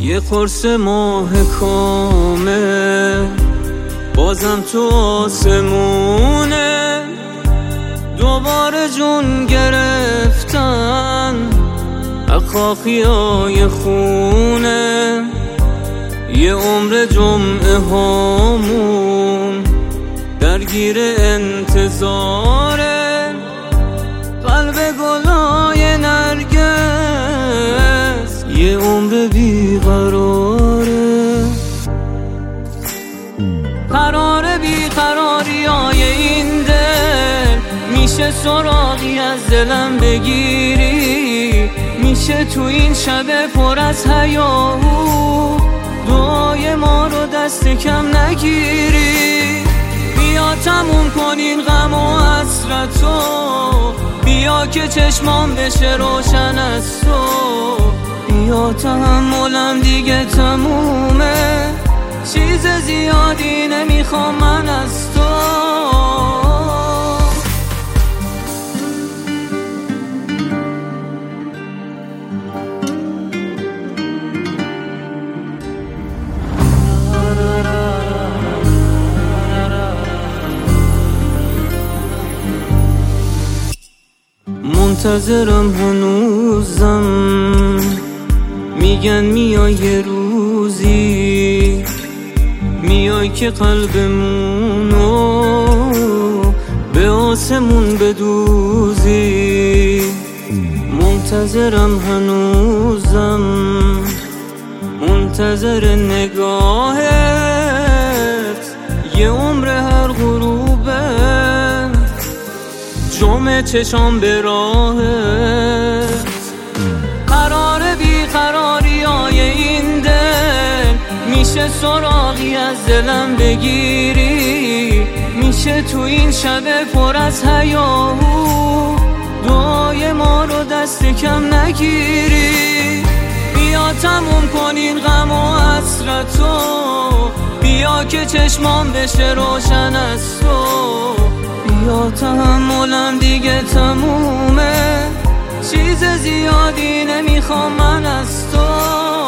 یه قرص ماه کامل بازم تو آسمونه، دوباره جون گرفتن اخاخیای خونه. یه عمر جمعه هامون درگیر انتظاره، قلب گلای نرگس یه عمر بیقراره. قرار بیقراریای این دل میشه سراغی از دلم بگیری، میشه تو این شب پر از هیاهو دعای ما رو دست کم نگیری. بیا تموم کن این غم و حسرتو، بیا که چشمام بشه روشن از تو. بیا تحملم دیگه تمومه، چیز زیادی نمیخوام من از تو. منتظرم هنوزم، میگن میای یه روزی، میای که قلبمونو به آسمون بدوزی. منتظرم هنوزم، منتظر نگاهت، یه عمر هر غروبه جمعه چشام به راهت. قرار بیقراریای این دل میشه سراغی از دلم بگیری، میشه تو این شب پر از هیاهو دعای ما رو دست کم نگیری. بیا تموم کن این غم و حسرتو، بیا که چشمام بشه روشن از تو. بیا تحملم دیگه تمومه، چیز زیادی نمیخوام من از تو.